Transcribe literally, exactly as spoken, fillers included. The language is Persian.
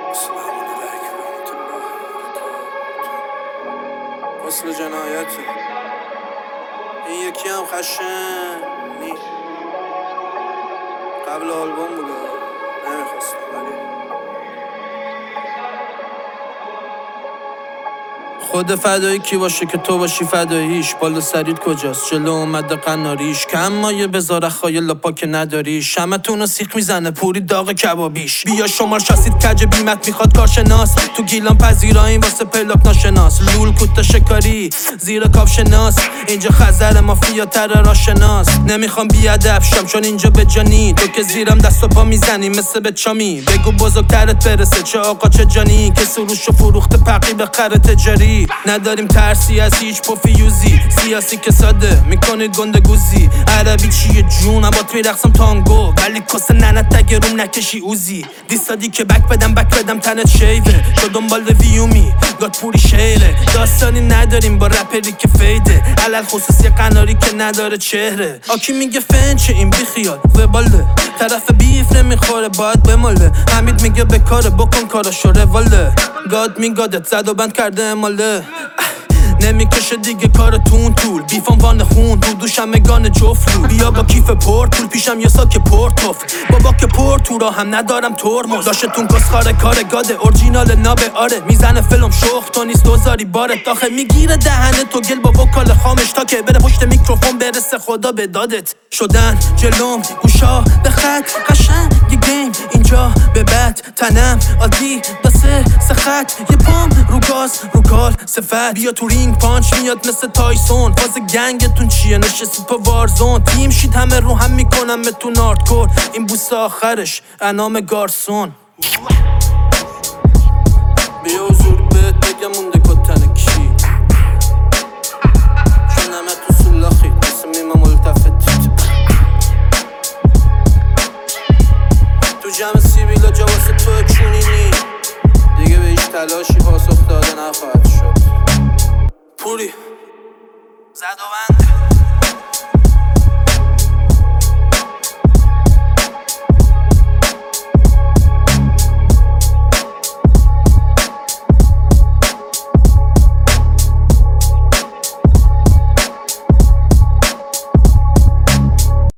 مثل جنایتی این یکی هم خشنی قبل آلبوم بوده نمیخواستم ولی خود فدایی کی باشه که تو باشی فداییش. بالا سرید کجاست جلو اومده قناریش کم مایه بذار خایل لاپا که نداری شمتونو سیخ میزنه پوری داغ کبابیش. بیا شمار شاسید کج بیمت میخواد کارشناس تو گیلان پذیراییم واسه پلاک ناشناس لول کوتا شکاری زیر کاب شناس اینجا خزر مافیا تر راشناس. نمیخوام بیادب شم چون اینجا به جانی تو که زیرم دست و پا میزنی مثل به چامی. بگو بزرگترت برسه چه آقا چه جانی که سروشو فروخته پقی به خر تجاری. نداریم ترسی از هیچ پوفیوزی سیاسی که ساده میکنه گندگوزی. عربی چیه جون با توی رقصم تانگو ولی کس ننت تگه روم نکشی اوزی. دیستادی که بک بدم بک بدم تنت شیوه تو دنبال ویومی گاد پوری شیره. داستانی نداریم با رپری که فیده علل خصوصی قناری که نداره چهره. آکی میگه فنچه این بیخیال وباله طرف بیف نمیخوره باید بماله. حمید میگه بکاره بکن کاراشو رواله. گاد میگادت زد و بند کرده اماله نمیکشه دیگه کارتون طول بیفام وان خون دو دوشم مگان جفلو. بیا با کیف پر طول پیشم یه ساک پورتوف بابا که پر تو را هم ندارم ترمز داشتتون کسخاره کار گاده اورجینال نابه آره میزنه فیلم شخ تو نیست دوزاری باره داخه میگیره دهنه تو گل با وکال خامش تا که بره پشت میکروفون برسه خدا به دادت. شدن جلوم گوشا به خط قشنگ یه گیم اینجا به بد تنم عادی دسته سه خط یه پام رو گاز رو کال صفت. بیا تو رینگ پانچ میاد مثل تایسون فاز گنگتون چیه نشستید پا وارزون تیم شید همه رو هم میکنم متون آردکور این بوس آخرش انام گارسون. بیا حضور بهت بگم مونده کتن کی چون همه تو سلاخید مثل میمه ملتفتید تو جمع سیبیلا جا واسه تو چونینی دیگه به هیچ تلاشی پاسخ داده نخواهد شد. پوری زد و